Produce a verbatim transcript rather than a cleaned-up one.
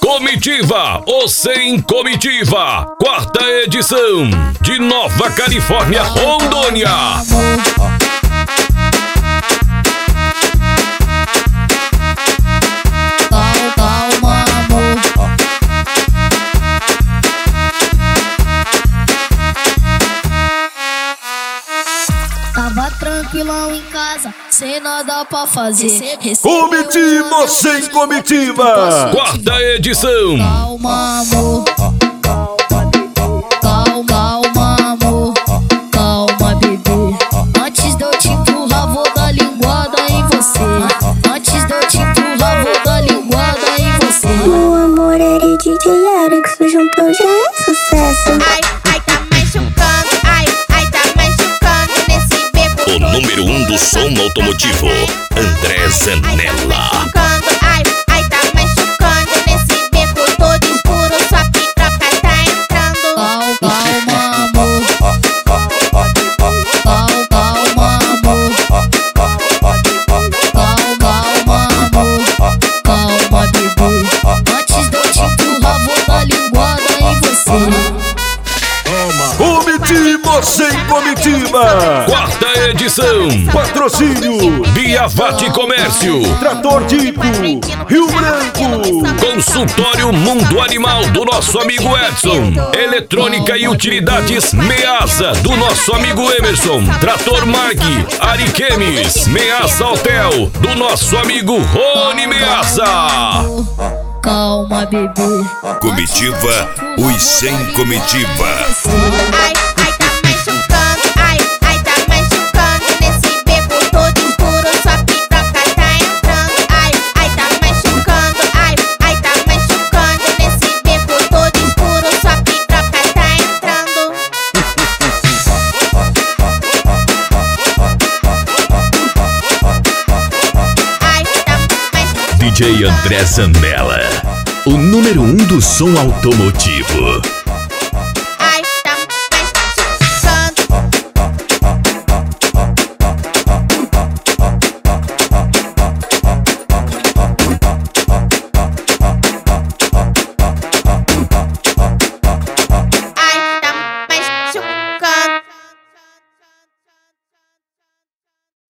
Comitiva, ou sem comitiva, quarta edição, de Nova Califórnia, Rondônia. Tava tranquilão em casa, sem nada pra fazer. Comitiva sem comitiva, quarta edição. Calma, amor. Calma, calma, amor. Calma, bebê. Antes de eu te empurrar, vou dar linguada em você. Antes de eu te empurrar, vou dar linguada em você. O amor era D J Alex, se juntou já é sucesso. Ai, ai, tá machucando, ai, ai, tá machucando nesse beco. O número um do som automotivo, André Zanella. Ai, ai, tá machucando nesse beco todo escuro, só que troca tá entrando. Calma, amor. Calma, calma, amor. Calma, calma, amor. Calma, bebê. Antes de eu te empurrar, vou dar linguada em você. comitiva sem comitiva, Quarta edição, patrocínio Biavati Comércio, Trator Tipo, Rio Branco, Consultório Mundo Animal do nosso amigo Edson, Eletrônica e Utilidades Measa do nosso amigo Emerson, Trator Mag, Ariquemes, Measa Hotel do nosso amigo Rony Measa. Calma, bebê. Comitiva, os sem comitiva. Ai, ai, tá machucando, ai, ai, tá machucando nesse beco todo escuro, só que troca tá entrando. Ai, ai, tá machucando, ai, ai, tá machucando nesse beco todo escuro, só que troca tá entrando. Ai, tá machucando. D J André Zanella, o número um do som automotivo.